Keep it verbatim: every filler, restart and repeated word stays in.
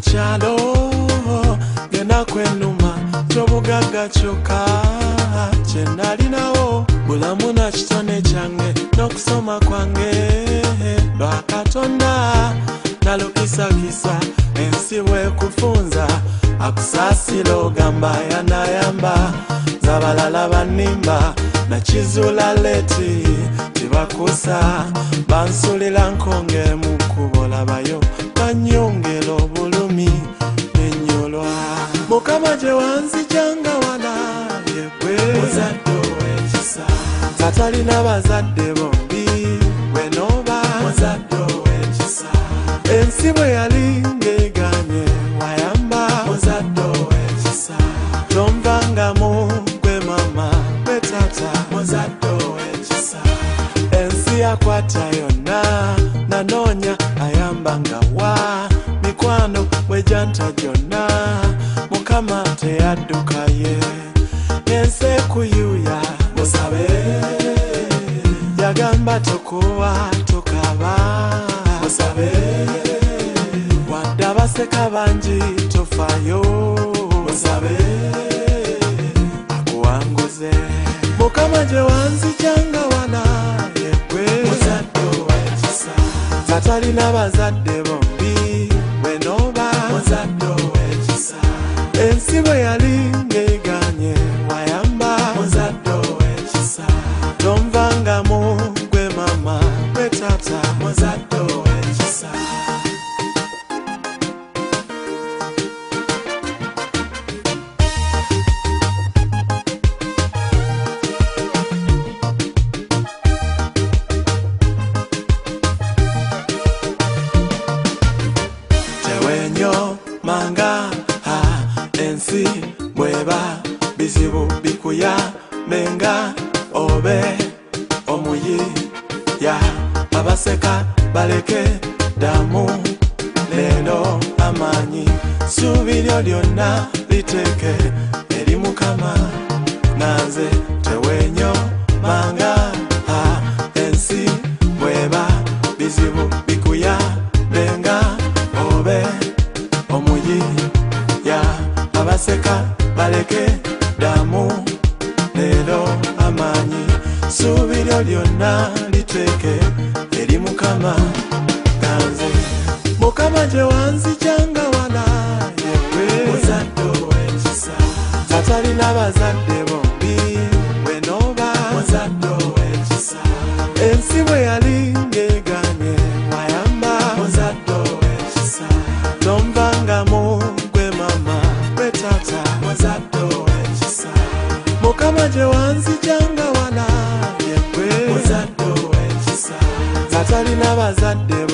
mukyalo genda kwenuma ky'obugagga kyokka kye nalinawo bulamu na kitone kyange n'okusoma kwange lwa Katonda nalukisakisa ensi bwekufunza akusaasira ogamba yanayamba zabalala banimba nakizula leti tibakusa bansulira nkonge mu kkubo labayo banyongera obulumi ennyolwa Mukama gye wanzijanga wana yegwe muzadde ow'ekisa katalina bazadde bombi gwe n'oba muzadde ow'ekisa ensi bwe yali ng'eganye wayamba muzadde ow'ekisa tomvangamu gwe mama gwe tata muzadde ow'ekisa ensi yakwata yonna nanoonya ayambanga wa mikwano bwejanta gyonna Mukama teyaddukaye ensi ekuyuya musabe yagamba tokowa tokaba musabe wadde abaseka bangi tofayo musabe akuwanguze Mukama gye wanzijanga wana yegwe muzadde ow'ekisa katalina bazadde bombi gwe n'oba muzadde ow'ekisa ensi bwe yali ng'eganye wayamba muzadde ow'ekisa tomvangamu gwe mama gwe tata muzadde ow'ekisa tewenyo manga ha ensi bweba bizibu bikuya menga obe omuyi ya abaseka baleke damu lero amanyi subiryo lyonna liteke eri Mukama nanze tewenyo manga ha ensi bweba bizibu bikuya menga obe omuyi ya abaseka baleke damu lero amanyi subiryo lyonna liteke eri Mukama ganze Mukama gye wanzijanga wana yegwe muzadde ow'ekisa katalina bazadde bombi gwe n'oba muzadde ow'ekisa ensi bwe yali ng'eganye wayamba muzadde ow'ekisa tomvangamu gwe mama gwe tata muzadde ow'ekisa Mukama gye wanzijanga wana yegwe muzadde ow'ekisa katalina bazadde